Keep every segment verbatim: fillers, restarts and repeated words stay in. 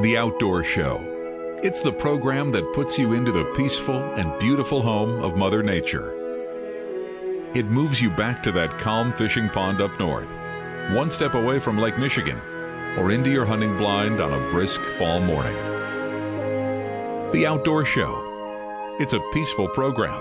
The Outdoor Show. It's the program that puts you into the peaceful and beautiful home of Mother Nature. It moves you back to that calm fishing pond up north, one step away from Lake Michigan, or into your hunting blind on a brisk fall morning. The Outdoor Show. It's a peaceful program.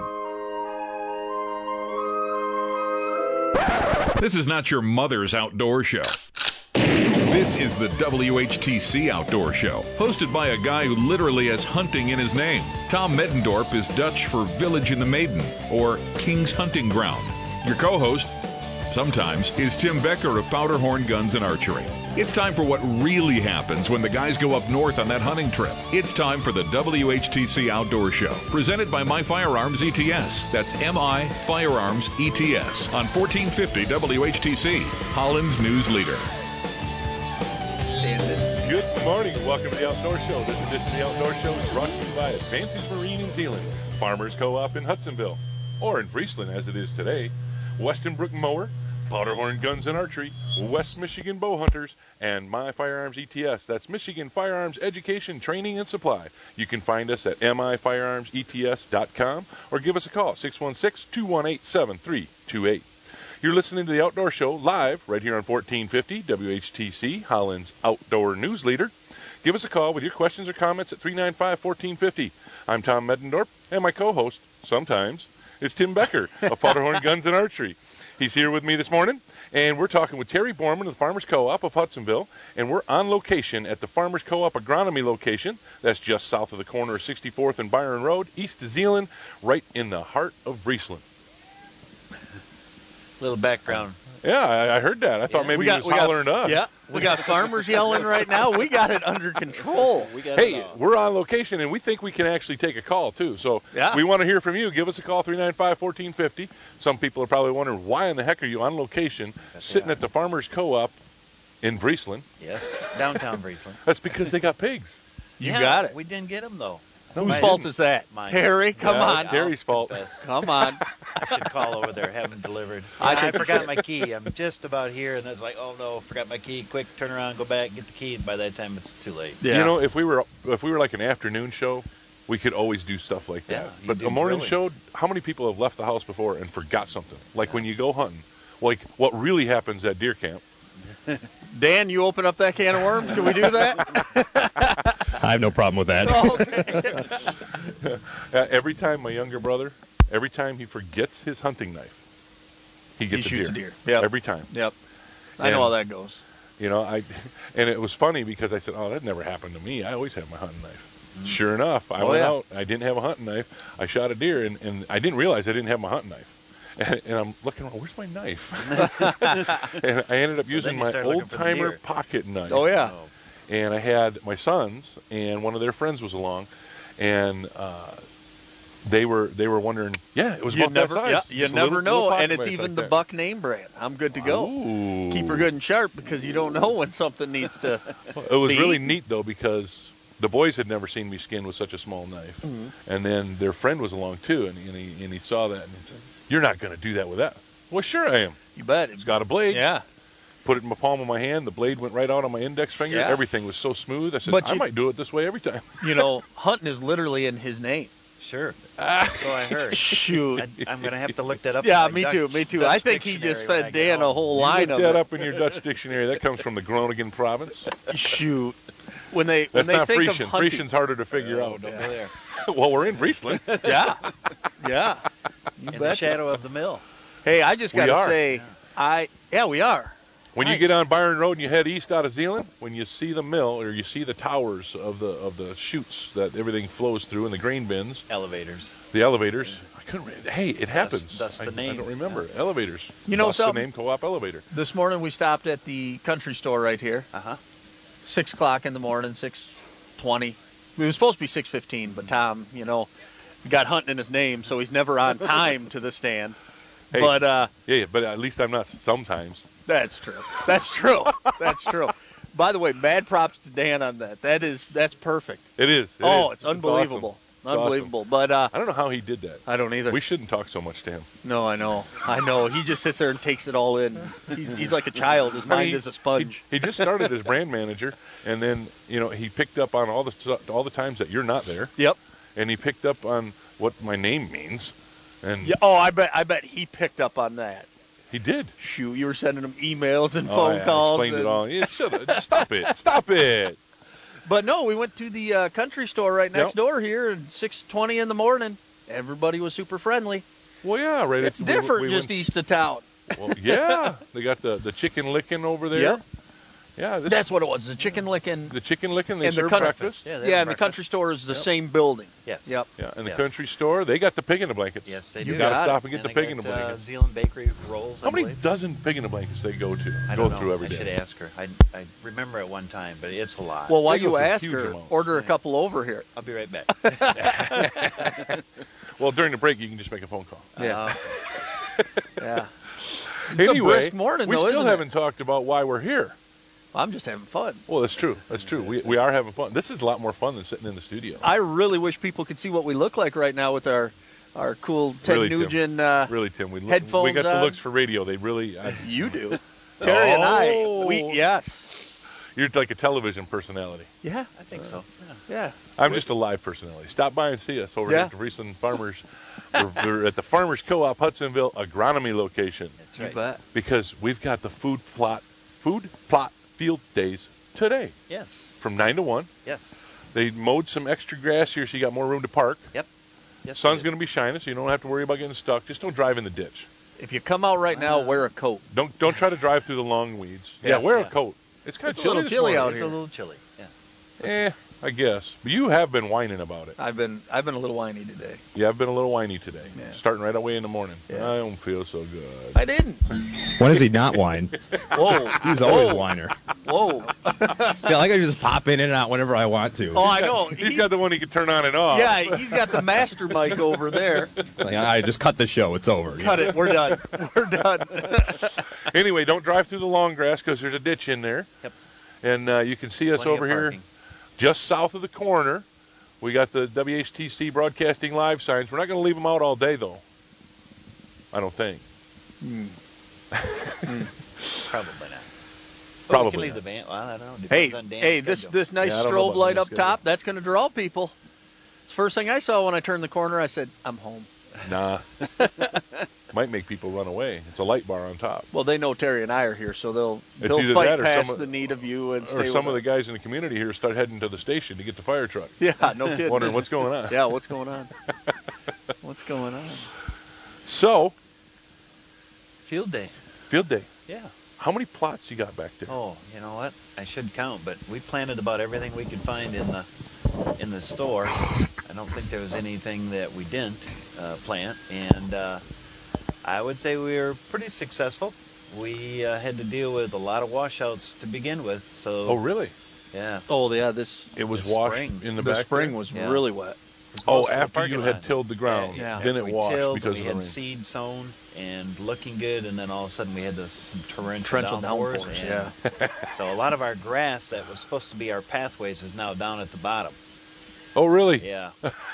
This is not your mother's outdoor show. This is the W H T C Outdoor Show, hosted by a guy who literally has hunting in his name. Tom Mettendorp is Dutch for Village in the Maiden, or King's Hunting Ground. Your co-host, sometimes, is Tim Becker of Powderhorn Guns and Archery. It's time for what really happens when the guys go up north on that hunting trip. It's time for the W H T C Outdoor Show, presented by My Firearms E T S. That's M I Firearms E T S on fourteen fifty W H T C, Holland's news leader. Good morning and welcome to the Outdoor Show. This edition of the Outdoor Show is brought to you by Advantage Marine in Zeeland, Farmers Co-op in Hudsonville, or in Friesland as it is today, Weston Brook Mower, Powderhorn Guns and Archery, West Michigan Bow Hunters, and My Firearms E T S. That's Michigan Firearms Education, Training, and Supply. You can find us at M I firearms E T S dot com or give us a call, six one six, two one eight, seven three two eight. You're listening to the Outdoor Show live right here on fourteen fifty W H T C, Holland's Outdoor News Leader. Give us a call with your questions or comments at three nine five, one four five zero. I'm Tom Mettendorp, and my co-host, sometimes, is Tim Becker of Powderhorn Guns and Archery. He's here with me this morning, and we're talking with Terry Borman of the Farmers Co-op of Hudsonville, and we're on location at the Farmers Co-op Agronomy location. That's just south of the corner of sixty-fourth and Byron Road, east of Zeeland, right in the heart of Friesland. Little background. Yeah, I, I heard that. I thought Yeah. maybe We got, he was hollering got, to us. Yeah, we got farmers yelling right now. We got it under control. We got Hey, it all. we're on location, and we think we can actually take a call, too. So Yeah. we want to hear from you. Give us a call, three nine five, one four five zero. Some people are probably wondering, why in the heck are you on location Yes, sitting they at the Farmers Co-op in Friesland? Yes, downtown Friesland. That's because they got pigs. You Yeah, got it. We didn't get them, though. Whose Mine fault didn't. is that? Mine. Terry, come Yeah, on. it's Terry's fault. Confess. Come on. I should call over there, have them delivered. I Yeah, I, think you forgot should. my key. I'm just about here, and I was like, oh, no, forgot my key. Quick, turn around, go back, get the key. And by that time, it's too late. Yeah. You know, if we were if we were like an afternoon show, we could always do stuff like that. Yeah, you but do a morning really. show, how many people have left the house before and forgot something? Like when you go hunting. Like what really happens at deer camp. Dan, you open up that can of worms. Can we do that? I have no problem with that. Okay. Uh, every time my younger brother, every time he forgets his hunting knife, he He gets shoots a a deer. deer. Yep. Every time. Yep. I know And- how that goes. You know, I and it was funny because I said, "Oh, that never happened to me. I always have my hunting knife." Mm. Sure enough, I Oh, went yeah. out. I didn't have a hunting knife. I shot a deer, and, and I didn't realize I didn't have my hunting knife. And, and I'm looking around, where's my knife? And I ended up So using then you my start looking for the old-timer deer. pocket knife. Oh, yeah. Oh. And I had my sons, and one of their friends was along, and uh, they were they were wondering, yeah, it was You about never, that size. yeah, you Just a never little- know, little and pocket it's knife even like the that. Buck name brand. I'm good to go. Ooh. Keep her good and sharp because you don't know when something needs to. It was be really eaten. neat, though, because the boys had never seen me skin with such a small knife. Mhm. And then their friend was along, too, and, and, he, and he saw that, and he said, you're not going to do that with that. Well, sure I am. You bet. It's got a blade. Yeah. Put it in my palm of my hand. The blade went right out on my index finger. Yeah. Everything was so smooth. I said, But I you- might do it this way every time. You know, hunting is literally in his name. Sure. So I heard. Shoot. I, I'm going to have to look that up. Yeah, in my me Dutch- too, me too. Dutch I think he dictionary just when I fed get Dan a home. whole You line look of that it. up in your Dutch dictionary. That comes from the Groningen province. Shoot. When they when That's they not think Frisian. of hunting, Frisian's harder to figure Oh, out. don't go there. Well, we're in Friesland. yeah, yeah. You In the betcha. shadow of the mill. Hey, I just We got to are. say, I yeah, we are. When you Nice. get on Byron Road and you head east out of Zeeland, when you see the mill or you see the towers of the of the chutes that everything flows through and the grain bins, Elevators. the elevators. I couldn't. Re- hey, it happens. that's the I, name. I don't remember elevators. You know Thus the something? name Co-op Elevator. This morning we stopped at the country store right here. Uh-huh. Six o'clock in the morning, six twenty. It was supposed to be six fifteen, but Tom, you know, got hunting in his name, so he's never on time to the stand. Hey, But uh, yeah, yeah, but at least I'm not sometimes. that's true. That's true. That's true. By the way, mad props to Dan on that. That is that's perfect. It is. It oh, is. it's unbelievable. unbelievable. Awesome. But uh, I don't know how he did that. I don't either. We shouldn't talk so much to him. No, I know. I know. He just sits there and takes it all in. He's, he's like a child. His mind I mean, is a sponge. He, he just started as brand manager, and then you know he picked up on all the stu- all the times that you're not there, Yep. and he picked up on what my name means, and Yeah. Oh, I bet. I bet he picked up on that. he did. Shoot, you were sending him emails and Oh, phone I calls. explained and- it all. Yeah, shut up. Stop it. Stop it. But no, we went to the uh, country store right next Yep. door here at six twenty in the morning. Everybody was super friendly. Well, yeah, right. It's at the- we- different we just went- east of town. Well, yeah, they got the, the chicken licking over there. Yep. Yeah, this, That's what it was. The chicken licking. the chicken licking. They and the serve country- breakfast. Yeah, Yeah, they have and the breakfast. country store is the Yep. same building. Yes. Yep. Yeah, and the Yes. country store, they got the pig in the blankets. Yes, they You do. gotta got stop it. and get And the they pig in the got, uh, blankets. Zealand Bakery rolls. I How many believe. dozen pig in the blankets they go to? I go don't know. through every I day. should ask her. I, I remember at one time, but it's a lot. Well, while They go you through ask huge her, amounts. order a Yeah. couple over here. I'll be right back. Well, during the break, you can just make a phone call. Yeah. Uh, Yeah. It's a Anyway, brisk morning, we though, still isn't it? haven't talked about why we're here. I'm just having fun. Well, that's true. That's true. We we are having fun. This is a lot more fun than sitting in the studio. I really wish people could see what we look like right now with our our cool Ted Really, Tim. Nugent. Uh, Really, Tim, we look, Headphones we got the on. looks for radio. They really. I, You do. Terry and I. Oh. We yes. you're like a television personality. Yeah. I think so. Yeah. Yeah. I'm just a live personality. Stop by and see us over Yeah. here at the Friesland Farmers. we're, we're at the Farmers Co-op Hudsonville agronomy location That's You right. bet. because we've got the food plot food plot field days today Yes. from nine to one. Yes. They mowed some extra grass here, so you got more room to park. Yep. Yes. Sun's we going to be shining, so you don't have to worry about getting stuck. Just don't drive in the ditch. If you come out right now, Wow. wear a coat. Don't don't try to drive through the long weeds. Yeah, Yeah, wear yeah. a coat. It's kind It's a of chilly little this chilly morning. out It's here. a little chilly. Yeah. Eh, I guess. But you have been whining about it. I've been I've been a little whiny today. Yeah, I've been a little whiny today. Yeah. Starting right away in the morning. Yeah. I don't feel so good. I didn't. When does he not whine? Whoa. He's always Whoa. a whiner. Whoa. See, I like I just pop in and out whenever I want to. Oh, I know. He's He- got the one he can turn on and off. Yeah, he's got the master mic over there. Like, I just cut the show. It's over. Cut it. We're done. We're done. Anyway, don't drive through the long grass because there's a ditch in there. Yep. And uh, you can see us Plenty of over here parking. just south of the corner. We got the W H T C Broadcasting Live signs. We're not going to leave them out all day, though. I don't think. Probably not. But Probably we can leave not. the van. Well, I don't know. Hey, Depends on Dan's hey, this schedule. this nice Yeah, I don't know strobe about light Dan's up schedule. top, that's going to draw people. It's the first thing I saw when I turned the corner. I said, I'm home. Nah. Might make people run away. It's a light bar on top. Well, they know Terry and I are here, so they'll It's they'll either fight that or past some of- the need of you and stay Or some of with the us. guys in the community here start heading to the station to get the fire truck. Yeah, no kidding. Wondering what's going on. Yeah, what's going on? What's going on? So, Field day. field day. Yeah. How many plots you got back there? Oh, you know what? I should count, but we planted about everything we could find in the in the store. I don't think there was anything that we didn't uh, plant, and uh, I would say we were pretty successful. We uh, had to deal with a lot of washouts to begin with, so Oh, really? yeah. Oh, yeah, this It was The washed spring. in the, the back spring there? was Yeah. really wet. Oh, Most of the after you parking had lot. tilled the ground, Yeah. then it we washed tilled, because we of had the rain. seed sown and looking good, and then all of a sudden we had this, some torrential, Torrential downpours. downpours, and yeah. So a lot of our grass that was supposed to be our pathways is now down at the bottom. Oh, really? Yeah.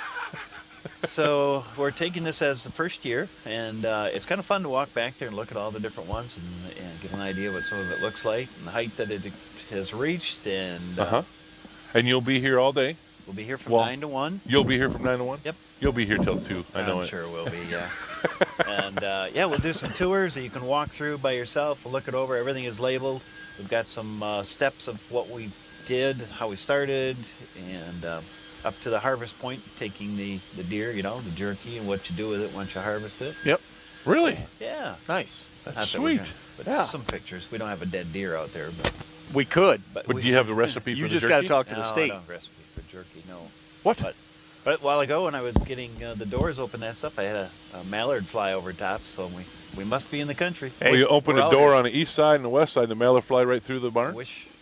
So we're taking this as the first year, and uh, it's kind of fun to walk back there and look at all the different ones and, and get an idea what some of it looks like and the height that it has reached. And uh, Uh-huh. And you'll be here all day? we'll be here from Well, nine to one. You'll be here from nine to one? Yep. You'll be here till two. I know I'm it. sure we'll be, yeah. And uh, yeah, we'll do some tours that you can walk through by yourself. We'll look it over. Everything is labeled. We've got some uh, steps of what we did, how we started, and uh, up to the harvest point, taking the, the deer, you know, the jerky, and what you do with it once you harvest it. Yep. Really? Yeah. Nice. That's Not that we're sweet. gonna- but Yeah. some pictures. We don't have a dead deer out there, but, We could. but, But we, do you have the recipe You for the just jerky? got to talk to no, the I state. don't have a recipe for jerky, no. What? But, but a while ago, when I was getting uh, the doors open that stuff, I had a, a mallard fly over top, so we we must be in the country. Hey, well, you open we're a out door here. on the east side and the west side, and the mailer fly right through the I barn? wish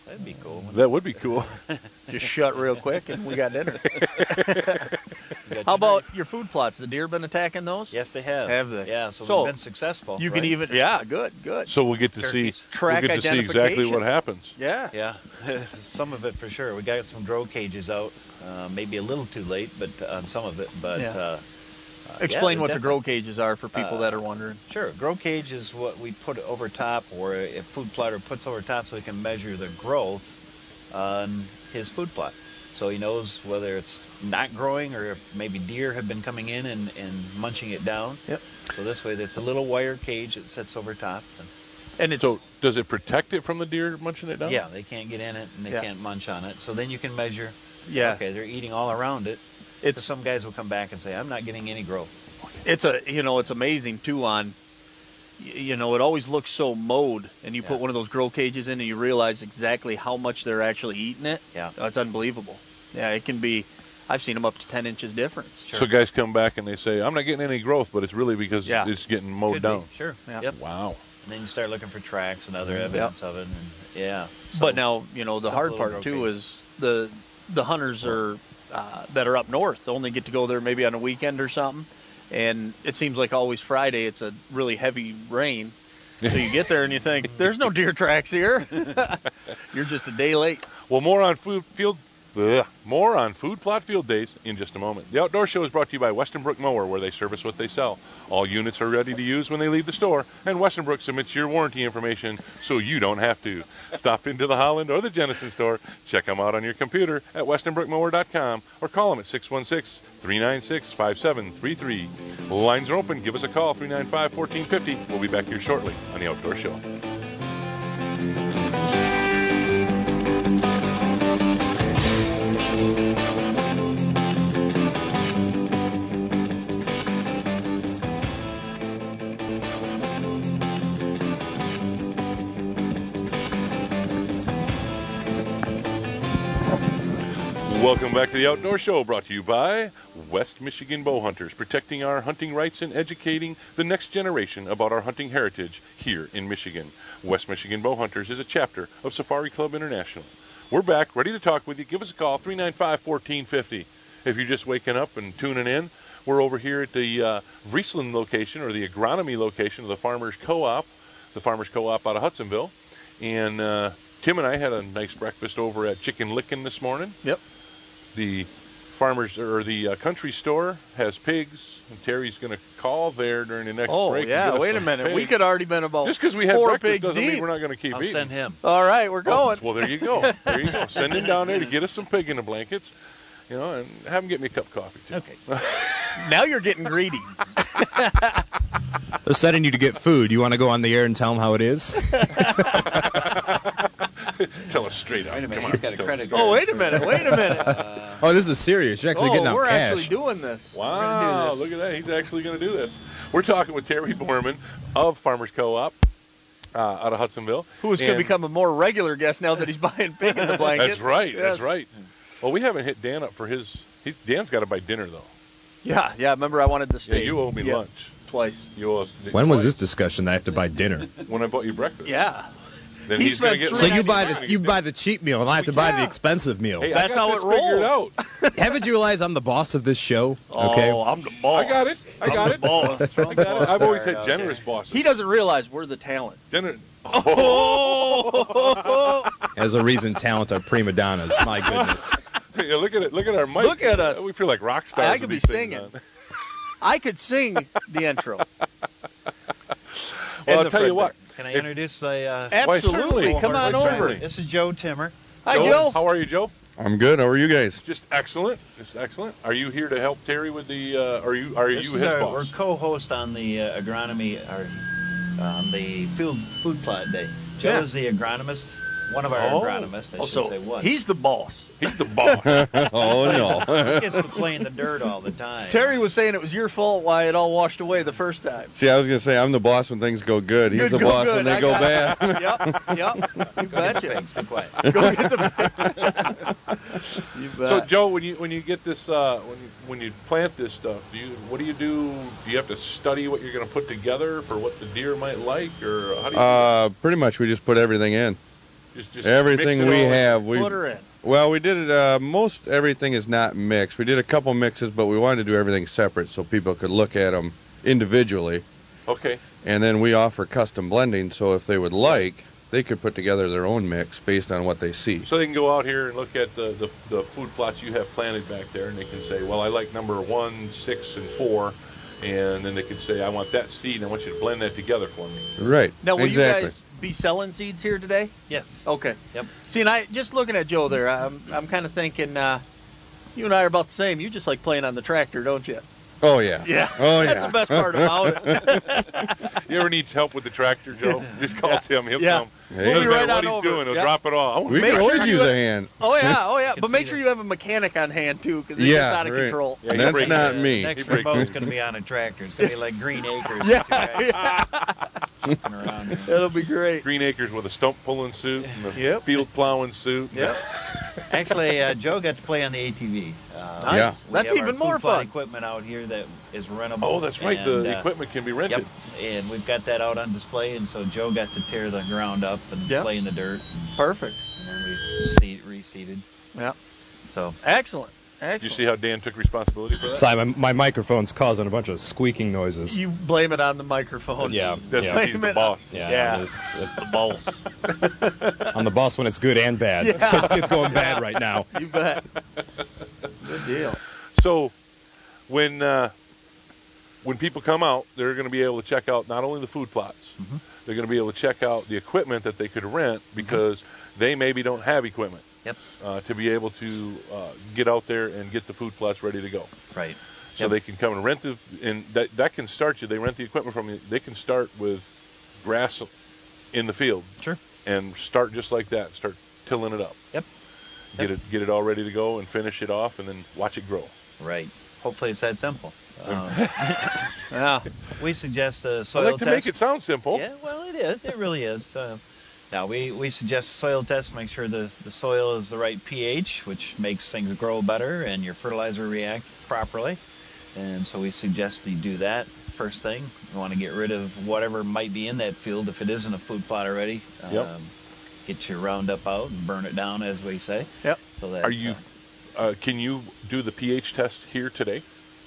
That'd be cool. That would be cool. Just shut real quick, and we got dinner. We got How about dinner. your food plots? The deer been attacking those? Yes, they have. Have they? Yeah, so, So, we've been successful. You right? can even, yeah, good, good. So we'll get to Turkeys. see Track we'll get to see exactly identification. what happens. Yeah. Yeah, some of it for sure. We got some grow cages out, uh, maybe a little too late, but on some of it. But Yeah. uh, Explain yeah, what the definitely. grow cages are for people Uh, that are wondering. Sure, grow cage is what we put over top, or a food plotter puts over top, so he can measure the growth on his food plot. So he knows whether it's not growing or if maybe deer have been coming in and, and munching it down. Yep. So this way, there's a little wire cage that sits over top. And And it's So does it protect it from the deer munching it down? yeah, they can't get in it and they Yeah. can't munch on it. So then you can measure. yeah, Okay, they're eating all around it. it's Some guys will come back and say, "I'm not getting any growth." it's a you know it's amazing too. On y- you know it always looks so mowed, and you Yeah. put one of those grow cages in, and you realize exactly how much they're actually eating it. Yeah. Oh, it's unbelievable. Yeah, it can be. I've seen them up to ten inches difference. Sure. So guys come back and they say, I'm not getting any growth, but it's really because Yeah. it's getting mowed Could down. be, sure. Yeah. Yep. Wow. And then you start looking for tracks and other evidence of it. And yeah. So- But now, you know, the simple hard little part grow too cage. is the the hunters are uh, that are up north only get to go there maybe on a weekend or something, and it seems like always Friday it's a really heavy rain. So you get there and you think there's no deer tracks here. You're just a day late. Well, more on food field. Ugh. More on Food Plot Field Days in just a moment. The Outdoor Show is brought to you by Western Brook Mower, where they service what they sell. All units are ready to use when they leave the store, and Western Brook submits your warranty information so you don't have to. Stop into the Holland or the Jennison store. Check them out on your computer at western brook mower dot com or call them at six one six, three nine six, five seven three three. Lines are open. Give us a call, three nine five, one four five zero. We'll be back here shortly on the Outdoor Show. Welcome back to the Outdoor Show, brought to you by West Michigan Bow Hunters, protecting our hunting rights and educating the next generation about our hunting heritage here in Michigan. West Michigan Bow Hunters is a chapter of Safari Club International. We're back, ready to talk with you. Give us a call, three nine five, one four five zero. If you're just waking up and tuning in, we're over here at the uh, Friesland location, or the agronomy location of the Farmers Co-op, the Farmers Co-op out of Hudsonville. And uh, Tim and I had a nice breakfast over at Chicken Licken this morning. Yep. The farmers or the uh, country store has pigs, and Terry's going to call there during the next Oh break. and yeah, get us wait a some minute. pigs. We could already been about Just because we had four breakfast pigs doesn't deep. mean we're not going to keep I'll eating. send him. All right, we're Oh, going. well, there you go. There you go. Send him down there to get us some pig in the blankets, you know, and have him get me a cup of coffee too. Okay. Now you're getting greedy. They're sending you to get food. You want to go on the air and tell them how it is? Tell us straight out. Wait a minute, Come on, he's got a tell credit us. card. Oh, wait a minute, wait a minute. Uh, Oh, this is serious. You're actually oh, getting out we're cash. actually doing this. We're Wow, gonna do this. look at that. He's actually going to do this. We're talking with Terry Borman of Farmers Co-op uh, out of Hudsonville. Who is going to And- become a more regular guest now that he's buying pig in the blankets. That's right. Yes. That's right. Well, we haven't hit Dan up for his. He, Dan's got to buy dinner though. Yeah, yeah. Remember, I wanted the Yeah, steak. you owe me Yeah, lunch. twice. You owe us. When was twice. this discussion that I have to buy dinner? When I bought you breakfast. Yeah. Then He he's going to spent get. So three you buy he's the gonna you get buy the cheap meal, and I have to buy the Yeah. expensive meal. Hey, That's I got how this it figured rolls. out. Haven't you realized I'm the boss of this show? Okay. Oh, I'm the boss. I got it. I I'm got the it. boss. I got it. I've always had Out generous there. bosses. He doesn't realize we're the talent. Dinner. Oh. As a reason, talent are prima donnas. My goodness. Yeah, look at it. Look at our mics. Look at us. We feel like rock stars. I with could be these things singing. on. I could sing the intro. Well, And I'll the tell you Fred what. Can I introduce the? Uh, Absolutely. certainly. Come on Why, over. certainly. This is Joe Timmer. Hi, Joe. How are you, Joe? I'm good. How are you guys? Just excellent. Just excellent. Are you here to help Terry with the? Uh, are you? Are This you is his our, boss? We're co-host on the uh, agronomy, or on the field food plot day. Joe Yeah. is the agronomist, one of our Oh. agronomists. I Oh, should so say one. he's the boss. He's the boss. Oh he no. gets to play in the dirt all the time. Terry was saying it was your fault why it all washed away the first time. See, I was gonna say I'm the boss when things go good. He's Good, the go boss good. when they I go got bad. it. Yep, yep. You Go get the betcha. pigs, be quiet. Go get the You bet. So, Joe, when you when you get this uh, when you, when you plant this stuff, do you what do you do? Do you have to study what you're going to put together for what the deer might like, or how do you? Uh, pretty much we just put everything in. Just, just Everything mix it we all in. have, we Put her in. well, we did it. Uh, most everything is not mixed. We did a couple mixes, but we wanted to do everything separate so people could look at them individually. Okay. And then we offer custom blending, so if they would like, they could put together their own mix based on what they see. So they can go out here and look at the, the, the food plots you have planted back there, and they can say, well, I like number one, six, and four, and then they can say, I want that seed, and I want you to blend that together for me. Right. Now, will exactly. you guys be selling seeds here today? Yes. Okay. Yep. See, and I just looking at Joe there, I'm I'm kind of thinking, uh, you and I are about the same. You just like playing on the tractor, don't you? Oh yeah. Yeah. Oh yeah. That's the best part about it. You ever need help with the tractor, Joe? Just call Yeah. Tim. He'll Yeah. come. Hey. Doesn't We'll be matter right what on he's over. doing. He'll Yeah. drop it all. I want We to can Make always sure use you- a hand. Oh yeah, oh yeah. Can But make see sure it. you have a mechanic on hand too, because it Yeah, gets out of right. control. Yeah, he That's breaks not it. me. Next He breaks remote's it. going to be on a tractor. It's going to be like Green Acres. Yeah, Two guys yeah. shifting around here. That'll be great. Green Acres with a stump pulling suit and a Yep. field plowing suit. Yep. Actually, uh, Joe got to play on the A T V. Uh, Nice. Yeah. we That's have even our more food plot fun. equipment out here that is rentable. Oh, that's right. and, the uh, equipment can be rented. Yep, and we've got that out on display, and so Joe got to tear the ground up and Yep. play in the dirt, Perfect. and then we seed, reseeded. Yeah. So Excellent. Did Excellent. you see how Dan took responsibility for that? Sorry, my, my microphone's causing a bunch of squeaking noises. You blame it on the microphone. Yeah, That's yeah. because he's the boss. Yeah, Yeah. it's- it- The boss. I'm the boss when it's good and bad. Yeah. It's, it's going bad right now. You bet. Good deal. So when uh, when people come out, they're going to be able to check out not only the food plots, Mm-hmm. they're going to be able to check out the equipment that they could rent because they maybe don't have equipment Yep. uh, to be able to uh, get out there and get the food plots ready to go. right. So Yep. they can come and rent the, and that that can start you. They rent the equipment from you. They can start with grass in the field. Sure. And start just like that. Start tilling it up. Yep. Get Yep. it get it all ready to go and finish it off and then watch it grow. Right. Hopefully it's that simple. Um, Yeah. we suggest a I soil like to test. make it sound simple. Yeah, well, it is. It really is. Uh, now, we, we suggest a soil test to make sure the, the soil is the right pH, which makes things grow better and your fertilizer react properly. And so we suggest you do that first thing. You want to get rid of whatever might be in that field if it isn't a food plot already. Yep. Um, get your Roundup out and burn it down, as we say. Yep. So that Are you? uh, Uh, can you do the pH test here today?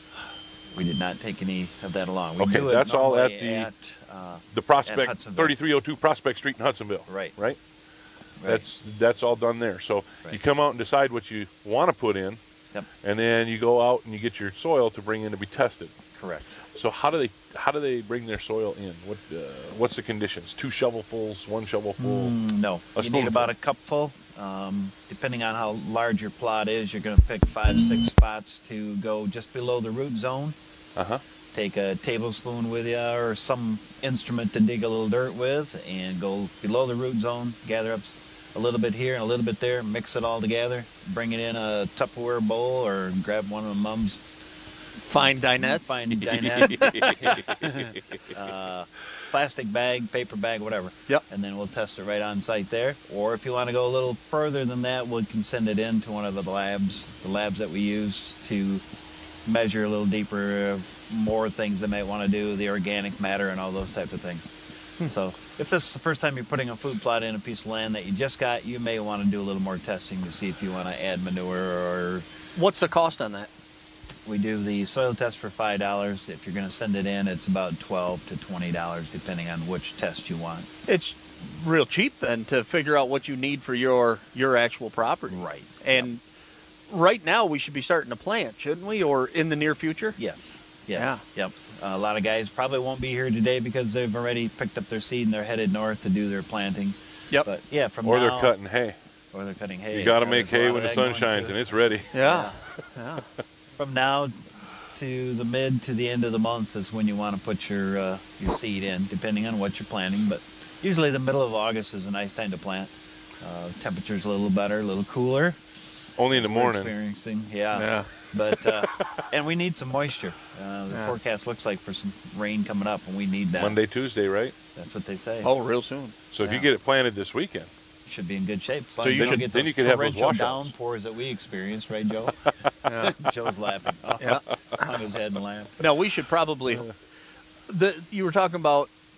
we did not take any of that along. We Okay, do it that's all normally at the- at, uh, The Prospect, Hudsonville. thirty-three oh two Prospect Street in Hudsonville. Right. Right. right. That's that's all done there. So Right. you come out and decide what you want to put in, Yep. and then you go out and you get your soil to bring in to be tested. correct. So how do they how do they bring their soil in? What uh, what's the conditions? Two shovelfuls, one shovelful. Mm, no, A you need about a cupful. Um, depending on how large your plot is, you're going to pick five, six spots to go just below the root zone. Uh huh. Take a tablespoon with you or some instrument to dig a little dirt with and go below the root zone, gather up a little bit here and a little bit there, mix it all together, bring it in a Tupperware bowl or grab one of the mums. Fine dinettes. Fine dinette. uh, plastic bag, paper bag, whatever. Yep. And then we'll test it right on site there. Or if you want to go a little further than that, we can send it in to one of the labs, the labs that we use to measure a little deeper, uh, more things they might want to do, the organic matter and all those type of things. So if this is the first time you're putting a food plot in a piece of land that you just got, you may want to do a little more testing to see if you want to add manure or What's the cost on that? we do the soil test for five dollars. If you're going to send it in, it's about twelve to twenty dollars, depending on which test you want. It's real cheap then to figure out what you need for your your actual property. Right. And right now we should be starting to plant, shouldn't we? Or in the near future? Yes. Yes. Yep. Uh, a lot of guys probably won't be here today because they've already picked up their seed and they're headed north to do their plantings. Yep. But yeah, from Or now, they're cutting hay. Or they're cutting hay. You got to Yeah, make there's a hay lot when of the that sun going shines too. and it's ready. Yeah. Yeah. From now to the mid to the end of the month is when you want to put your uh, your seed in, depending on what you're planting. But usually the middle of August is a nice time to plant. Uh, temperature's a little better, a little cooler. Only in the We're morning. Experiencing, yeah. Yeah. But uh, and we need some moisture. Uh, the Yeah. forecast looks like for some rain coming up, and we need that. Monday, Tuesday, right? That's what they say. Oh, real soon. So if you Yeah. get it planted this weekking, Should be in good shape. So you don't should- get then those you could have those torrential washouts. downpours that we experienced, right, Joe? Yeah. Joe's laughing. Yeah. Hung his head and laughed. Now we should probably. The you were talking about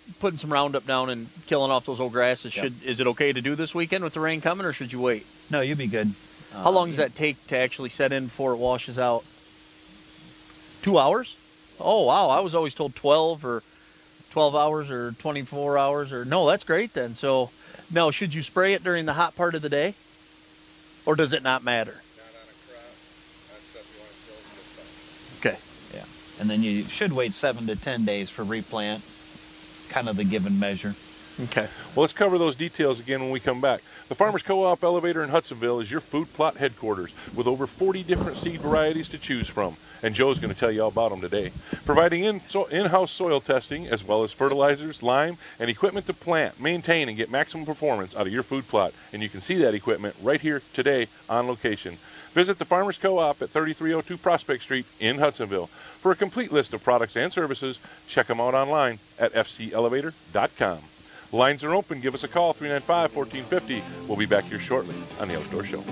putting some Roundup down and killing off those old grasses. Yep. Should is it okay to do this weekend with the rain coming, or should you wait? No, you'll be good. How Um, long does that take to actually set in before it washes out? Two hours? Oh, wow. I was always told twelve or twelve hours or twenty-four hours. Or no, that's great then. So, now, should you spray it during the hot part of the day? Or does it not matter? Not on a crop. That's stuff you want to kill in this stuff. Okay. Yeah. And then you should wait seven to ten days for replant. It's kind of the given measure. Okay. Well, let's cover those details again when we come back. The Farmers Co-op Elevator in Hudsonville is your food plot headquarters with over forty different seed varieties to choose from. And Joe's going to tell you all about them today. Providing in, so, in-house soil testing as well as fertilizers, lime, and equipment to plant, maintain, and get maximum performance out of your food plot. And you can see that equipment right here today on location. Visit the Farmers Co-op at thirty-three oh two Prospect Street in Hudsonville. For a complete list of products and services, check them out online at f c elevator dot com. Lines are open. Give us a call, three nine five, one four five zero. We'll be back here shortly on The Outdoor Show.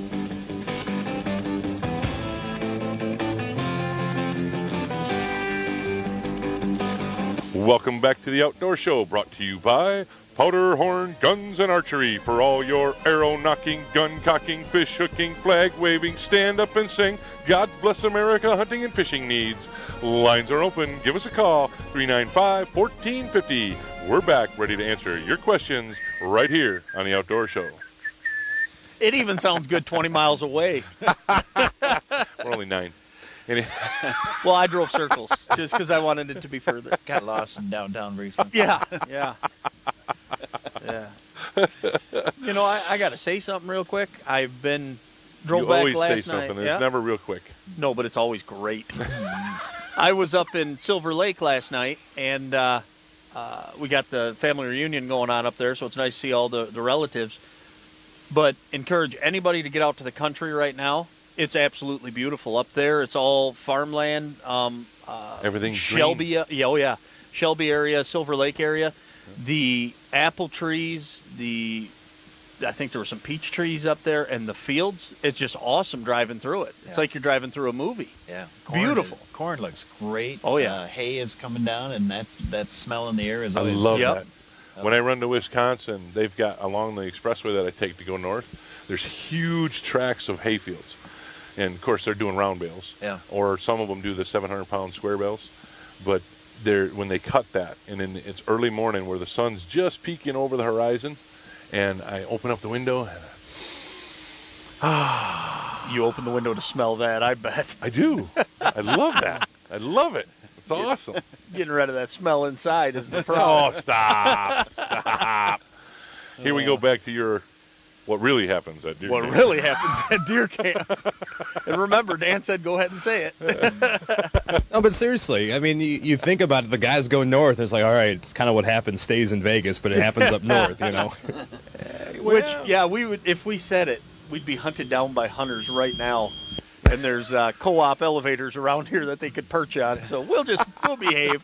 Welcome back to The Outdoor Show, brought to you by Powder Horn Guns and Archery. For all your arrow knocking, gun cocking, fish hooking, flag waving, stand up and sing, God bless America hunting and fishing needs. Lines are open. Give us a call, three nine five, one four five zero. We're back ready to answer your questions right here on The Outdoor Show. It even sounds good twenty miles away. We're only nine. Any- Well, I drove circles just because I wanted it to be further. Got lost in downtown recently. Yeah, yeah. Yeah. You know, I, I got to say something real quick. I've been drove you back always last say night. something. It's Yeah. never real quick. No, but it's always great. I was up in Silver Lake last night, and uh, uh, we got the family reunion going on up there, so it's nice to see all the, the relatives. But encourage anybody to get out to the country right now. It's absolutely beautiful up there. It's all farmland. Um, uh, Everything's Shelby, uh, yeah, oh yeah, Shelby area, Silver Lake area. The apple trees, the I think there were some peach trees up there, and the fields. It's just awesome driving through it. It's Yeah. like you're driving through a movie. Yeah. Beautiful. Is, corn looks great. Oh, yeah. Uh, hay is coming down, and that, that smell in the air is I always love Yep. that. When I run to Wisconsin, they've got along the expressway that I take to go north, there's huge tracts of hay fields. And, of course, they're doing round bales. Yeah. Or some of them do the seven hundred pound square bales. But they're when they cut that, and then it's early morning where the sun's just peeking over the horizon, and I open up the window, and ah, You open the window to smell that, I bet. I do. I love that. I love it. It's awesome. Getting rid of that smell inside is the problem. Oh, stop. Stop. Here we go back to your what really happens at deer What camp. really happens at deer camp. And remember, Dan said go ahead and say it. No, but seriously, I mean, you, you think about it, the guys go north, it's like, all right, it's kind of what happens, stays in Vegas, but it happens up north, you know. Which, yeah, we would if we said it, we'd be hunted down by hunters right now. And there's uh, co-op elevators around here that they could perch on, so we'll just we'll behave.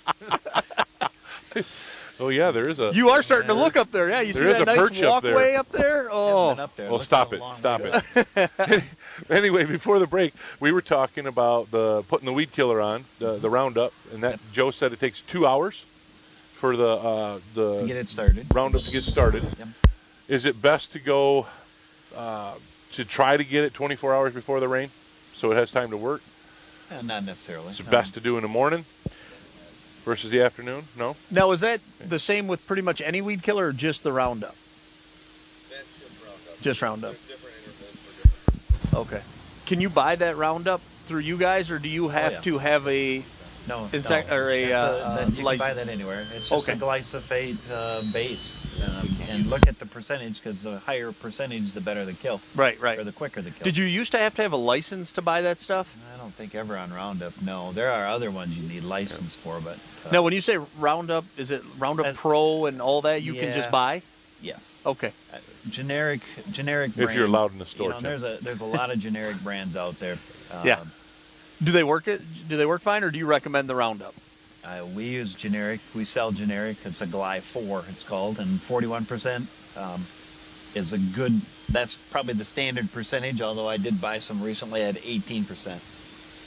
Oh, yeah, there is a... You are starting to look up there, yeah. You see There is that a nice perch up there. walkway up there? Oh, Haven't been up there. Well, Looks stop like it. a long Stop way to it. Anyway, before the break, we were talking about the putting the weed killer on, the, the Roundup, and that Joe said it takes two hours for the uh, the To get it started. Roundup to get started. Yep. Is it best to go uh, to try to get it twenty-four hours before the rain so it has time to work? Uh, not necessarily. Is it Um, best to do in the morning versus the afternoon? No? now is that the same with pretty much any weed killer or just the Roundup? That's just Roundup. Just Roundup. There's different intervals for different. Okay. Can you buy that Roundup through you guys, or do you have yeah. to have a No, Insect- no. or a, It's uh, that you can buy license. that anywhere. It's just Okay. a glyphosate uh, base, um, and look at the percentage because the higher percentage, the better the kill, right, right? or the quicker the kill. Did you used to have to have a license to buy that stuff? I don't think ever on Roundup. No, there are other ones you need license for, but uh, Now, when you say Roundup, is it Roundup Uh, Pro and all that you can just yeah. buy? yes, Okay. uh, generic generic. If you're brand, allowed in the store, you know, Tim. there's a there's a lot of generic brands out there. Um, Yeah. Do they work it? Do they work fine, or do you recommend the Roundup? Uh, we use generic. We sell generic. It's a Gly four, it's called, and forty-one percent um, is a good. That's probably the standard percentage. Although I did buy some recently at eighteen percent.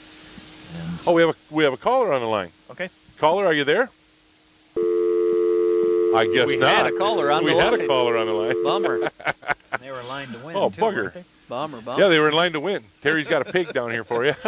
And Oh, we have a we have a caller on the line. okay. Caller, are you there? I guess we not. had a caller on we the had line. a caller on the line. Bummer. They were in line to win. Oh, too, bugger. weren't they? Bummer, bummer. Yeah, they were in line to win. Terry's got a pig down here for you.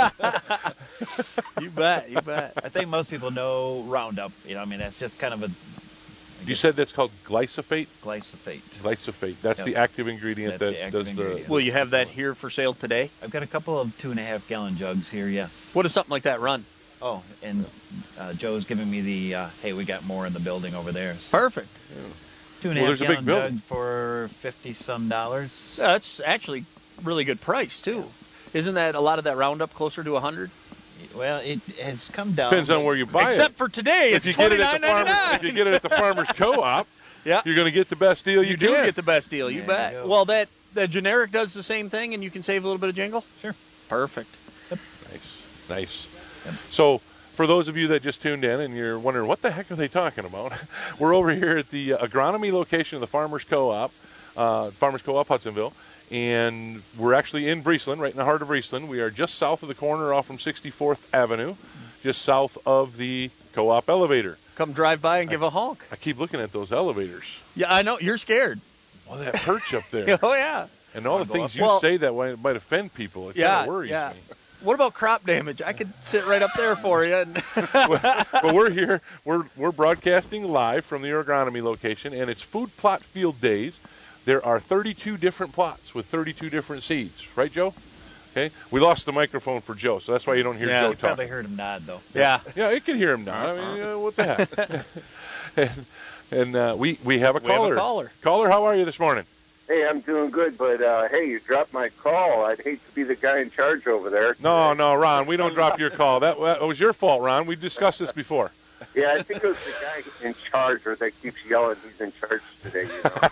You bet, you bet. I think most people know Roundup. You know, I mean, that's just kind of a You said that's called glyphosate? glyphosate. Glyphosate. That's Yep. the active ingredient That's that the active does ingredient. the. Will you have that here for sale today? I've got a couple of two and a half gallon jugs here. Yes. What does something like that run? Oh, and uh, Joe's giving me the uh, hey, we got more in the building over there. So Perfect. two and a Well, half there's a big gallon building. jug for fifty some dollars. Yeah, that's actually really good price too. Isn't that a lot of that Roundup closer to a hundred? Well, it has come down. Depends on where you buy Except it. for today, If it's you get it at twenty the nine ninety farmer, if you nine. get it at the farmer's co-op, Yeah, you're going to get the best deal you, you do can. get the best deal. You There bet. you go. Well, that that generic does the same thing, and you can save a little bit of jingle. Sure. Perfect. Nice, nice. Yep. So, for those of you that just tuned in and you're wondering what the heck are they talking about, we're over here at the uh, agronomy location of the Farmers Co-op, uh, Farmers Co-op Hudsonville, and we're actually in Friesland, right in the heart of Friesland. We are just south of the corner off from sixty-fourth Avenue, just south of the Co-op elevator. Come drive by and give a honk. I keep looking at those elevators. Yeah, I know you're scared. Well, that perch up there, Oh yeah. and all the Go things up. you Well- say that might, might offend people. It Yeah, kind of worries yeah. me. What about crop damage? I could sit right up there for you. And But we're here. We're we're broadcasting live from the agronomy location, and it's food plot field days. There are thirty-two different plots with thirty-two different seeds. Right, Joe? Okay. We lost the microphone for Joe, so that's why you don't hear Yeah, Joe You probably talking. heard him nod though. yeah. Yeah, you can hear him now. I mean, uh, what the heck? and and uh, we we have a We have a caller. caller. Caller, how are you this morning? Hey, I'm doing good, but uh, hey, you dropped my call. I'd hate to be the guy in charge over there. No, no, Ron. We don't drop your call. That, that was your fault, Ron. We discussed this before. Yeah, I think it was the guy in charge or that keeps yelling he's in charge today, you know.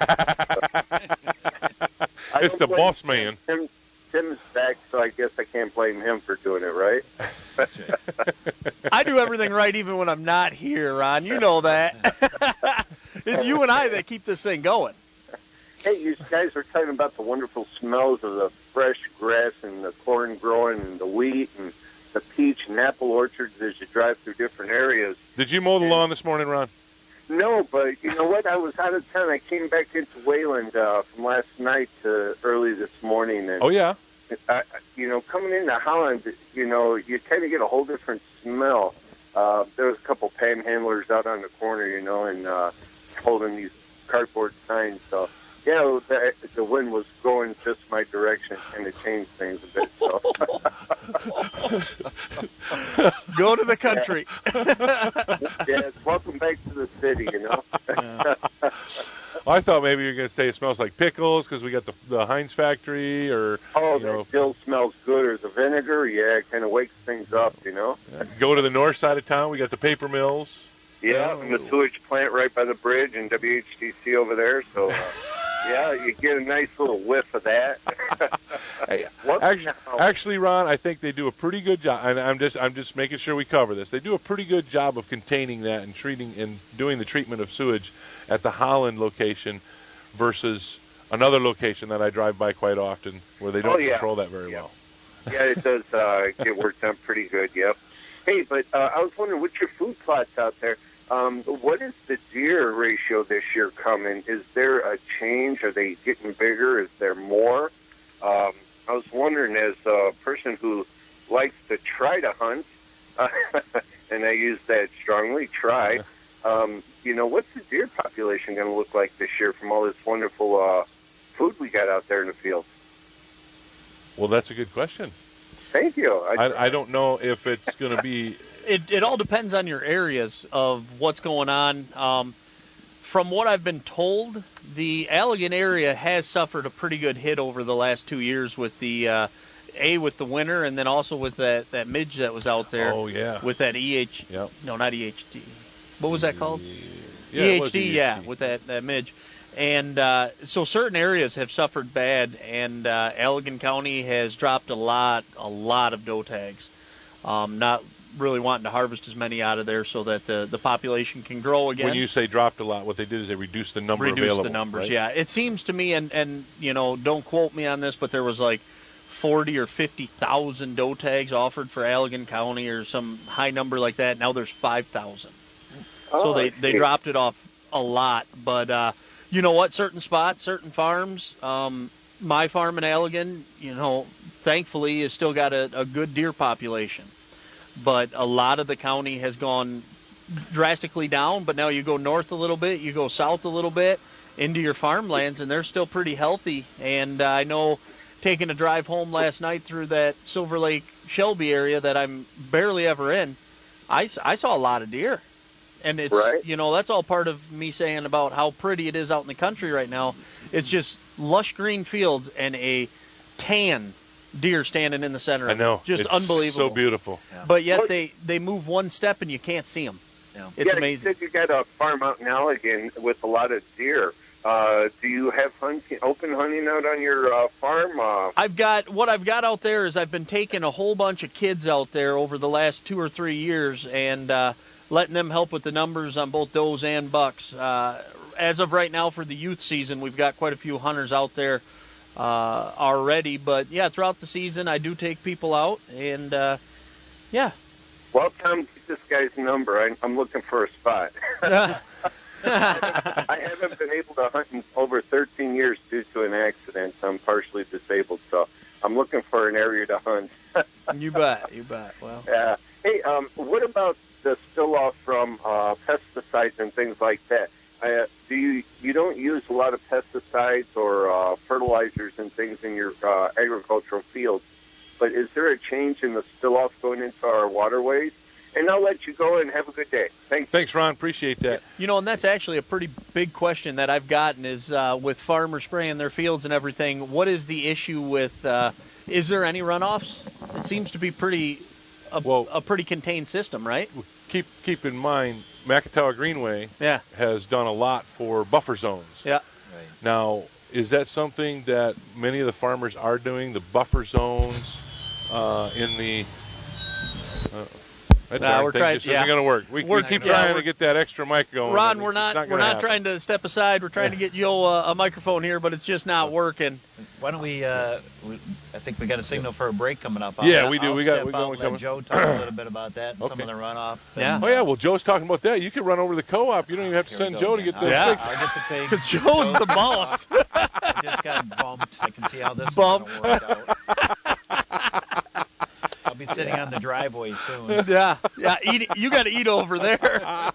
I It's don't the blame boss Tim. man. Tim, Tim's back, so I guess I can't blame him for doing it, right? I do everything right even when I'm not here, Ron. You know that. It's you and I that keep this thing going. Hey, you guys were talking about the wonderful smells of the fresh grass and the corn growing and the wheat and the peach and apple orchards as you drive through different areas. Did you mow the lawn this morning, Ron? No, but you know what? I was out of town. I came back into Wayland uh, from last night to early this morning, and Oh, yeah. I, you know, coming into Holland, you know, you kind of get a whole different smell. Uh, there was a couple panhandlers out on the corner, you know, and uh, holding these cardboard signs. So, yeah, the, the wind was going just my direction, and it changed things a bit. So. Go to the country. Yeah, welcome back to the city, you know. I thought maybe you were going to say it smells like pickles because we got the, the Heinz factory, or Oh, you know, that still smells good. Or the vinegar, yeah, it kind of wakes things up, you know. go to the north side of town. We got the paper mills. Yeah, and the sewage plant right by the bridge and W H T C over there. So, uh, yeah, you get a nice little whiff of that. Hey, What actually, now? actually, Ron, I think they do a pretty good job. And I'm just I'm just making sure we cover this. They do a pretty good job of containing that and treating and doing the treatment of sewage at the Holland location versus another location that I drive by quite often where they don't Oh, yeah. control that very Yeah. well. Yeah, it does uh, get worked on pretty good, yep. Hey, but uh, I was wondering, with your food plots out there, um, what is the deer ratio this year coming? Is there a change? Are they getting bigger? Is there more? Um, I was wondering, as a person who likes to try to hunt, uh, and I use that strongly, try, um, you know, what's the deer population going to look like this year from all this wonderful uh, food we got out there in the fields? Well, that's a good question. Thank you. I, I don't know if it's going to be. It, it all depends on your areas of what's going on. Um, from what I've been told, the Allegan area has suffered a pretty good hit over the last two years with the uh, A, with the winter, and then also with that, that midge that was out there. Oh, yeah. With that E H. Yep. No, not E H D. What was that called? Yeah, it was E H D, yeah, E H D. with that, that midge. And uh, so certain areas have suffered bad, and uh, Allegan County has dropped a lot, a lot of doe tags. Um, not really wanting to harvest as many out of there so that the, the population can grow again. When you say dropped a lot, what they did is they reduced the number Reduce available. the numbers, right? yeah. It seems to me, and, and you know, don't quote me on this, but there was like forty or fifty thousand doe tags offered for Allegan County or some high number like that. Now there's five thousand. Oh, So they, I they see. dropped it off a lot. But uh, you know what? Certain spots, certain farms, um, my farm in Allegan, you know, thankfully has still got a, a good deer population. But a lot of the county has gone drastically down. But now you go north a little bit, you go south a little bit into your farmlands, and they're still pretty healthy. And uh, I know taking a drive home last night through that Silver Lake Shelby area that I'm barely ever in, I, I saw a lot of deer. And it's, Right. you know, that's all part of me saying about how pretty it is out in the country right now. It's just lush green fields and a tan deer standing in the center. I of know. it. Just it's unbelievable. so beautiful. Yeah. But yet Well, they, they move one step and you can't see them. Yeah. It's yeah, amazing. You said you got a farm out in Allegan with a lot of deer. Uh, do you have hunting, open hunting out on your uh, farm? Uh, I've got what I've got out there is I've been taking a whole bunch of kids out there over the last two or three years and uh, letting them help with the numbers on both does and bucks. Uh, as of right now for the youth season, we've got quite a few hunters out there uh, already. But yeah, throughout the season, I do take people out and uh, yeah. well, Tom, get this guy's number. I, I'm looking for a spot. I haven't been able to hunt in over thirteen years due to an accident. I'm partially disabled, so I'm looking for an area to hunt. You bet, you bet. Well, Yeah. Hey, um, what about the still off from uh, pesticides and things like that? Uh, do you you don't use a lot of pesticides or uh, fertilizers and things in your uh, agricultural fields, but is there a change in the still off going into our waterways? And I'll let you go and have a good day. Thanks. Thanks, Ron. Appreciate that. you know, and that's actually a pretty big question that I've gotten is uh, with farmers spraying their fields and everything, what is the issue with, uh, is there any runoffs? It seems to be pretty, a, Well- a pretty contained system, right? Keep keep in mind, Macatawa Greenway Yeah, has done a lot for buffer zones. yeah. Right. Now, is that something that many of the farmers are doing, the buffer zones uh, in the... Uh, that Nah, darn we're thing trying- just yeah. isn't going to work. We, we We're- keep yeah, trying we're- to get that extra mic going. Ron, and we're it's not, not we're gonna not happen. trying to step aside. We're trying to get Joe a, a microphone here, but it's just not working. Why don't we, uh, we, I think we got a signal for a break coming up. Yeah, I'll- we do. I'll We got- step we got out one and let coming. Joe talk a little bit about that and some Okay. of the runoff. Yeah. and, Oh, yeah, uh, well, Joe's talking about that. You can run over to the co-op. You don't even have to here we send go Joe to again. get the I'll- Yeah. fixed. I'll get the pig. Because Joe's the boss. I just got bumped. I can see how this Bumped. is going to work out. I'll be sitting on the driveway soon. yeah, yeah. Eat, you got to eat over there.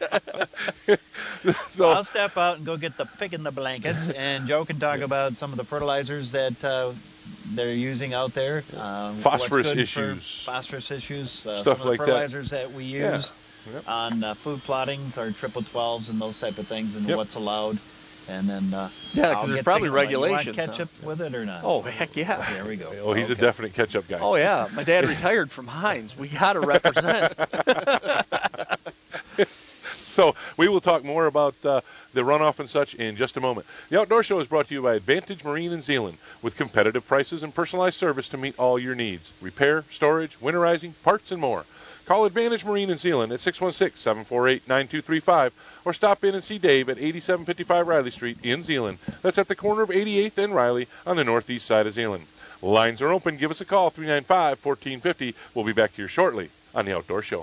So, I'll step out and go get the pig in the blankets, and Joe can talk about some of the fertilizers that uh, they're using out there. Um, Phosphorus what's good issues. for phosphorus issues. Uh, Stuff some of the like that. fertilizers that, we Yeah. use Yep. on uh, food plottings are triple twelves and those type of things, and Yep. what's allowed. And then uh, Yeah, 'cause I'll there's get probably thinking about it. You want regulations, catch huh? up with it or not? Oh, heck yeah. There we go. oh, he's a Okay. definite catch-up guy. Oh, yeah. My dad retired from Heinz. We got to represent. So we will talk more about uh, the runoff and such in just a moment. The Outdoor Show is brought to you by Advantage Marine in Zeeland with competitive prices and personalized service to meet all your needs. Repair, storage, winterizing, parts, and more. Call Advantage Marine in Zeeland at six one six, seven four eight, nine two three five or stop in and see Dave at eighty-seven fifty-five Riley Street in Zeeland. That's at the corner of eighty-eighth and Riley on the northeast side of Zeeland. Lines are open. Give us a call, three nine five, one four five zero. We'll be back here shortly on the Outdoor Show.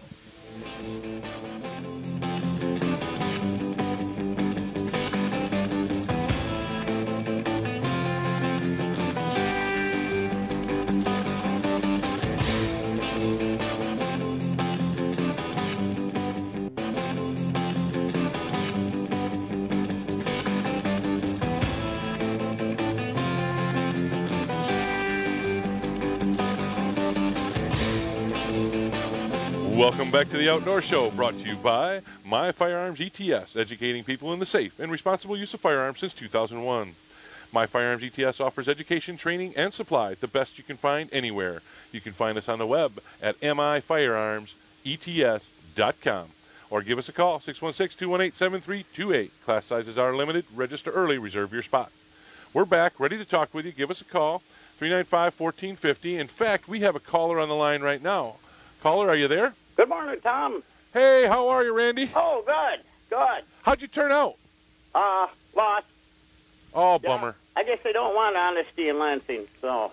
Welcome back to the Outdoor Show, brought to you by My Firearms E T S, educating people in the safe and responsible use of firearms since two thousand one. My Firearms E T S offers education, training, and supply, the best you can find anywhere. You can find us on the web at m i firearms e t s dot com or give us a call, six one six, two one eight, seven three two eight. Class sizes are limited. Register early. Reserve your spot. We're back, ready to talk with you. Give us a call, three nine five, one four five zero. In fact, we have a caller on the line right now. Caller, are you there? Good morning, Tom. Hey, how are you, Randy? Oh, good, good. How'd you turn out? Uh, lost. Oh, bummer. I guess they don't want honesty in Lansing, so.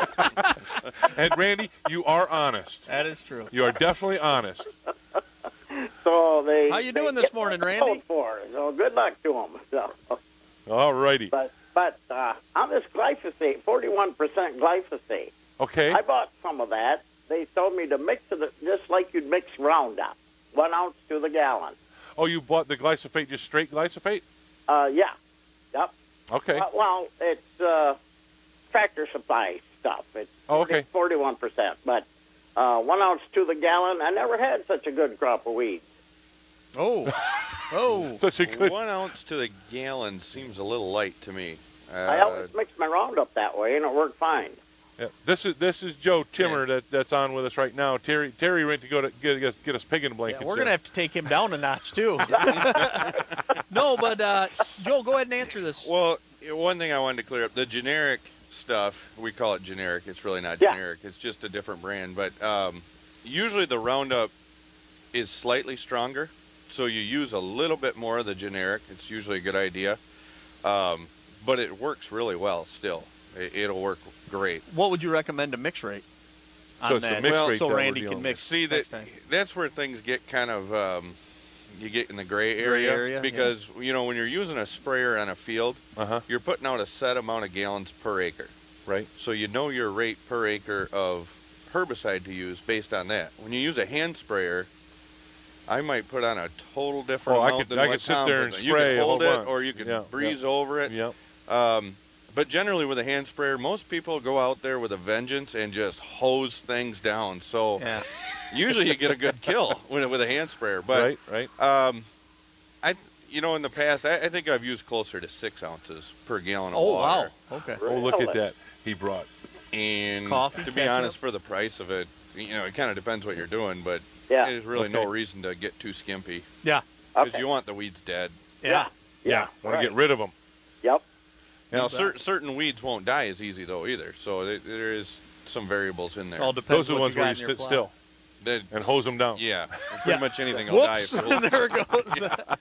And Randy, you are honest. That is true. You are definitely honest. So they. How you they doing this get morning, what they're Randy? told For. So good luck to them. So, All righty. but but uh, on this glyphosate, forty-one percent glyphosate. Okay. I bought some of that. They told me to mix it just like you'd mix Roundup, one ounce to the gallon. Oh, you bought the glyphosate, just straight glyphosate? Uh, yeah. Yep. Okay. Uh, well, it's uh, Tractor Supply stuff. It's Oh, okay. forty-one percent, but uh, one ounce to the gallon. I never had such a good crop of weeds. Oh. Oh. Such a good. One ounce to the gallon seems a little light to me. Uh, I always mix my Roundup that way, and it worked fine. Yeah. This is this is Joe Timmer that, that's on with us right now. Terry Terry went to go to get, get, get us pig in blankets. Yeah, we're there. gonna have to take him down a notch too. No, but uh, Joel, go ahead and answer this. Well, one thing I wanted to clear up, the generic stuff, we call it generic. It's really not Yeah. generic. It's just a different brand. But um, usually the Roundup is slightly stronger, so you use a little bit more of the generic. It's usually a good idea. Um, but it works really well still. It, it'll work great. What would you recommend a mix rate on So it's the that? mix well, rate so that we're Randy dealing can with. mix See, that next time. that's where things get kind of um, you get in the gray Gray area, area, because you know when you're using a sprayer on a field, Uh-huh. you're putting out a set amount of gallons per acre, Right. so you know your rate per acre of herbicide to use based on that. When you use a hand sprayer, I might put on a total different Oh, I amount could- than I what could sit Tom there puts and on. You spray can a hold whole it, bunch. or you can Yeah, breeze over it. Yep. Um, but generally with a hand sprayer, most people go out there with a vengeance and just hose things down. So Yeah. usually you get a good kill with, with a hand sprayer. But right. Right. um, I, you know, in the past, I, I think I've used closer to six ounces per gallon of Oh water. wow. Okay. Oh, look at Really? that. He brought. And Coffee, to be ketchup? honest, for the price of it, you know, it kind of depends what you're doing, but Yeah. there's really no Okay. reason to get too skimpy Yeah. because Okay. you want the weeds dead. Yeah. Yeah. Want right. to get rid of them. Yep. Now, You bet. cer- certain weeds won't die as easy though either, so there, there is some variables in there. All depends. Those are the what ones you where got you in your sit plow. still That- and hose them down. yeah, pretty Yeah. much anything will die. Whoops. If it There it goes.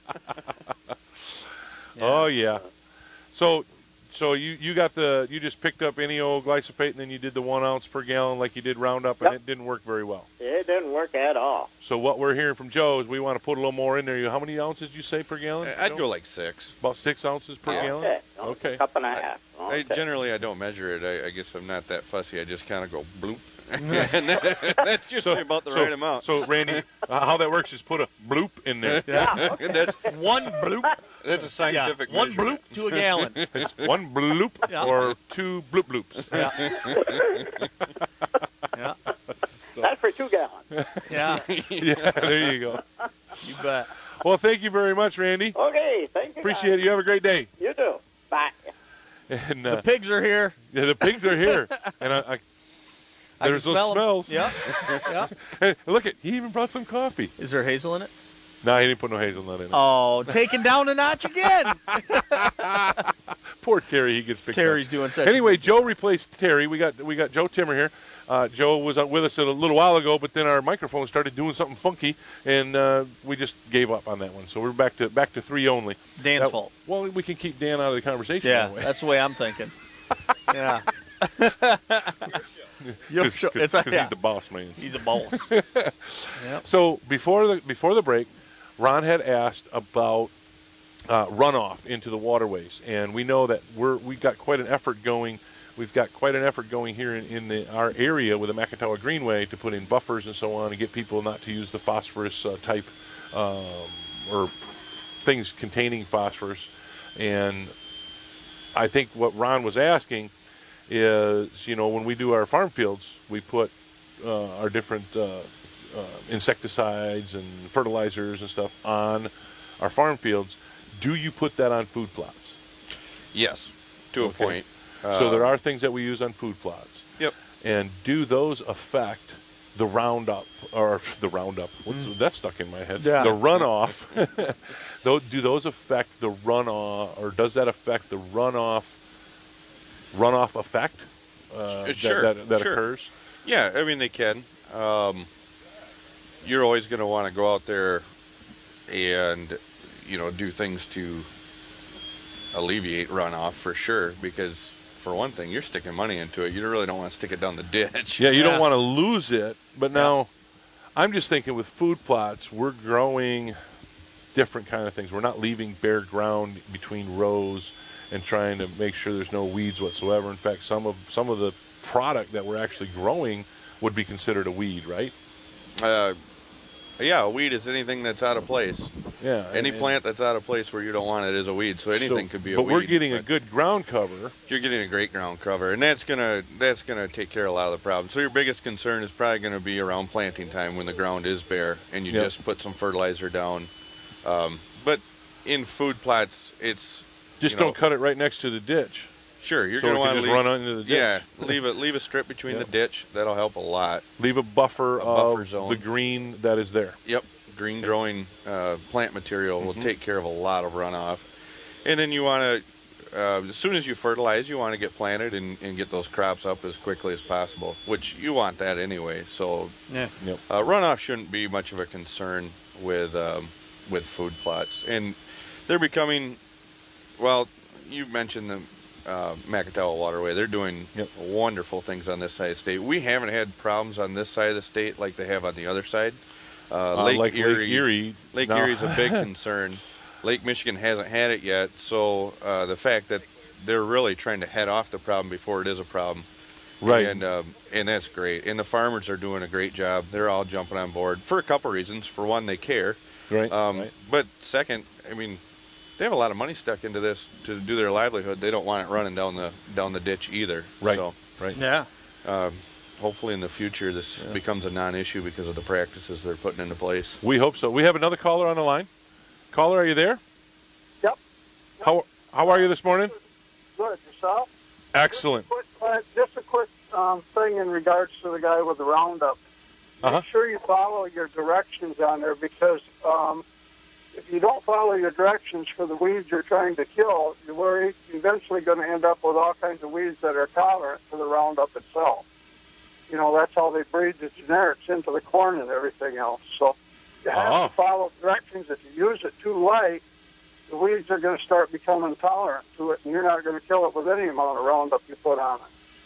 Yeah. Oh yeah. So, so you you got the you just picked up any old glyphosate and then you did the one ounce per gallon like you did Roundup, and Yep. it didn't work very well. It didn't work at all. So what we're hearing from Joe is we want to put a little more in there. How many ounces did you say per gallon? I'd Joe? go like six. About six ounces per Yeah. gallon. Okay. Okay. Cup and a half. I Okay. generally I don't measure it. I, I guess I'm not that fussy. I just kind of go bloop, and that, that's usually about the so, right amount. So Randy, uh, how that works is put a bloop in there. Yeah, okay. that's One bloop. that's a Yeah. scientific One measurement. bloop to a gallon. It's one bloop Yeah. or two bloop bloops. Yeah. Yeah. That's for two gallons. Yeah. Yeah, there you go. You bet. Well, thank you very much, Randy. Okay, thank you. Appreciate it. You have a great day. You do. Bye. And The uh, pigs are here. yeah, the pigs are here, and I, I I can there's those smell 'em. smells. Yep. Yep. Hey, look at he even brought some coffee. Is there hazel in it? No, he didn't put no hazelnut in it. Oh, taken down a notch again. Poor Terry, he gets picked Terry's up. doing such. Anyway, Joe replaced Terry. We got we got Joe Timmer here. Uh, Joe was on with us a little while ago, but then our microphone started doing something funky, and uh, we just gave up on that one. So we're back to back to three only. Dan's That- fault. Well, we can keep Dan out of the conversation. Yeah, that way. that's the way I'm thinking. Yeah. Your Cause, show. cause, It's a, 'cause yeah. he's the boss man. He's a boss. Yep. So before the before the break, Ron had asked about uh, runoff into the waterways, and we know that we're we got quite an effort going. We've got quite an effort going here in, in the, our area with the Macatawa Greenway to put in buffers and so on, and get people not to use the phosphorus uh, type um, or things containing phosphorus. And I think what Ron was asking is, you know, when we do our farm fields, we put uh, our different uh, uh, insecticides and fertilizers and stuff on our farm fields. Do you put that on food plots? Yes, to a Okay. point. So Uh, there are things that we use on food plots. Yep. And do those affect the Roundup or the Roundup? What's that's stuck in my head? Yeah. The runoff. Tho- do those affect the runoff, or does that affect the runoff runoff effect uh, that, Sure, that, that sure. occurs? Yeah, I mean they can. Um, you're always going to want to go out there and you know do things to alleviate runoff for sure, because for one thing you're sticking money into it. You really don't want to stick it down the ditch. Yeah, you Yeah. don't want to lose it. But now, I'm just thinking with food plots, we're growing different kind of things. We're not leaving bare ground between rows and trying to make sure there's no weeds whatsoever. In fact, some of some of the product that we're actually growing would be considered a weed, right? Uh, yeah, a weed is anything that's out of place. Yeah. Any and, plant that's out of place where you don't want it is a weed. So anything so, could be a but weed. But we're getting but a good ground cover. You're getting a great ground cover, and that's gonna that's gonna take care of a lot of the problems. So your biggest concern is probably going to be around planting time when the ground is bare and you Yep. just put some fertilizer down. Um, but in food plots, it's Just you know, don't cut it right next to the ditch. Sure, you're so going to it want can to just leave, run into the ditch. Yeah, leave a leave a strip between Yep. the ditch. That'll help a lot. Leave a buffer A of buffer zone. the green that is there. Yep, green growing uh, plant material will Mhm. take care of a lot of runoff. And then you want to, uh, as soon as you fertilize, you want to get planted and, and get those crops up as quickly as possible, which you want that anyway. So Yeah. Yep. uh, runoff shouldn't be much of a concern with um, with food plots. And they're becoming, well, you mentioned the uh, Macatawa Waterway. They're doing Yep. wonderful things on this side of the state. We haven't had problems on this side of the state like they have on the other side. Uh, Uh, Lake like Erie, Lake Erie. Lake no. Erie's a big concern. Lake Michigan hasn't had it yet, so uh, the fact that they're really trying to head off the problem before it is a problem, Right. and um, and that's great. And the farmers are doing a great job. They're all jumping on board for a couple reasons. For one, they care. Right. Um, right. But second, I mean, they have a lot of money stuck into this to do their livelihood. They don't want it running down the down the ditch either. Right. So Right. Yeah. um, hopefully in the future this Yeah. becomes a non-issue because of the practices they're putting into place. We hope so. We have another caller on the line. Caller, are you there? Yep. How how are you this morning? Good. Yourself? Excellent. Just a quick, uh, just a quick um, thing in regards to the guy with the Roundup. Uh-huh. Make sure you follow your directions on there, because um, if you don't follow your directions for the weeds you're trying to kill, you're eventually going to end up with all kinds of weeds that are tolerant to the Roundup itself. You know, that's how they breed the generics into the corn and everything else. So you have Oh. to follow directions. If you use it too light, the weeds are going to start becoming tolerant to it, and you're not going to kill it with any amount of Roundup you put on it.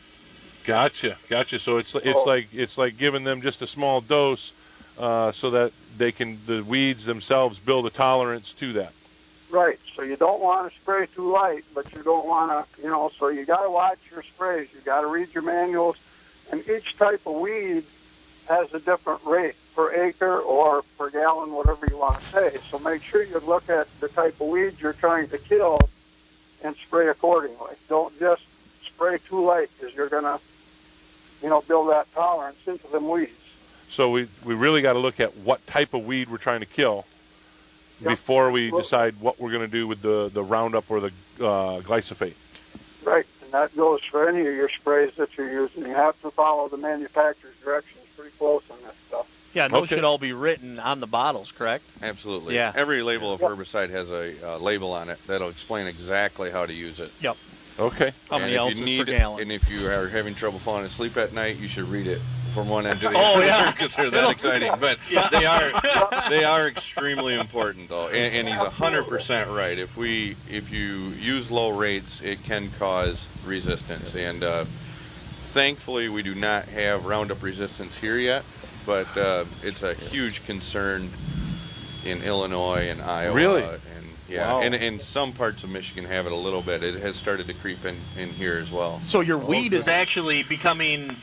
Gotcha. Gotcha. So it's it's Oh. like it's like giving them just a small dose, uh, so that they can the weeds themselves build a tolerance to that. Right. So you don't want to spray too light, but you don't want to, you know, so you got to watch your sprays. You got to read your manuals, and each type of weed has a different rate per acre or per gallon, whatever you want to say. So make sure you look at the type of weeds you're trying to kill and spray accordingly. Don't just spray too light, because you're going to, you know, build that tolerance into them weeds. So we we really got to look at what type of weed we're trying to kill Yep. before we Well- decide what we're going to do with the the Roundup or the uh, glyphosate. Right, and that goes for any of your sprays that you're using. You have to follow the manufacturer's directions pretty close on that stuff. Yeah, and those Okay. should all be written on the bottles, correct? Absolutely. Yeah. Every label of Yep. herbicide has a uh, label on it that'll explain exactly how to use it. Yep. Okay. How and many if ounces you need, per gallon? And if you are having trouble falling asleep at night, you should read it from one end to the Oh, other, yeah. because they're that It'll- exciting. But Yeah. they are they are extremely important, though. And, and he's one hundred percent right. If we if you use low rates, it can cause resistance. And uh, thankfully, we do not have Roundup resistance here yet, but uh, it's a huge concern in Illinois and Iowa. Really? And yeah, Wow. and, and some parts of Michigan have it a little bit. It has started to creep in, in here as well. So your weed good. is actually becoming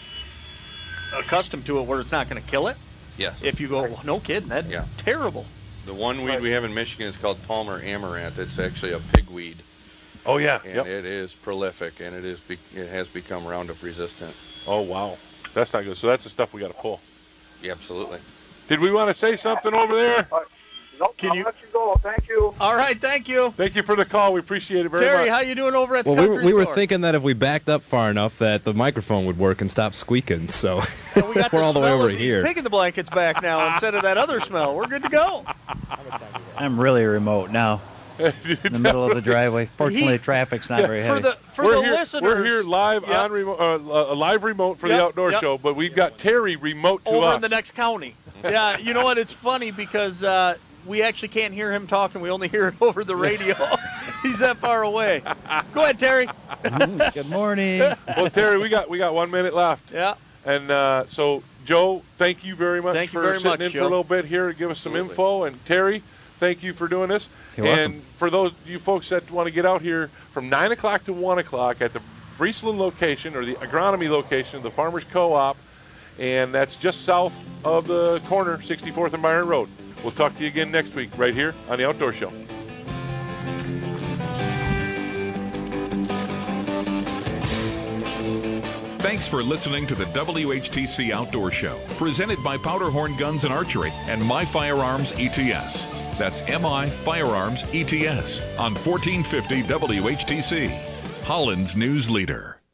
accustomed to it where it's not going to kill it? Yes. If you go, well, no kidding, that's Yeah. terrible. The one weed we have in Michigan is called Palmer amaranth. It's actually a pigweed, Oh yeah. and Yep. it is prolific, and it is be- it has become Roundup resistant. Oh wow. That's not good. So that's the stuff we got to pull. Yeah, absolutely. Did we want to say something over there? Uh, nope, Can I'll you- let you go. Thank you. All right, thank you. Thank you for the call. We appreciate it very Terry, much. how you doing over at the Well, we were, country we were store? thinking that if we backed up far enough that the microphone would work and stop squeaking. So And we got we're the all the way smell over of these here. picking the blankets back now instead of that other smell. We're good to go. I'm really remote now, in the middle of the driveway. Fortunately, He- traffic's not very For heavy. the for we're the here, listeners, we're here live Yep. on remote, uh, a live remote for Yep, the outdoor yep. show, but we've got Terry remote to over us. in the next county. Yeah, you know what? It's funny because uh, we actually can't hear him talking. We only hear it over the radio. He's that far away. Go ahead, Terry. Good morning. Well, Terry, we got we got one minute left. Yeah. And uh, so, Joe, thank you very much Thank you for very sitting much, in Joe. for a little bit here and give us some Absolutely. info. And Terry, thank you for doing this. You're and welcome. for those you folks that want to get out here from nine o'clock to one o'clock at the Friesland location or the agronomy location of the Farmers Co-op, and that's just south of the corner, sixty-fourth and Byron Road. We'll talk to you again next week right here on The Outdoor Show. Thanks for listening to the W H T C Outdoor Show, presented by Powderhorn Guns and Archery and My Firearms E T S. That's M I Firearms E T S on fourteen fifty W H T C, Holland's news leader.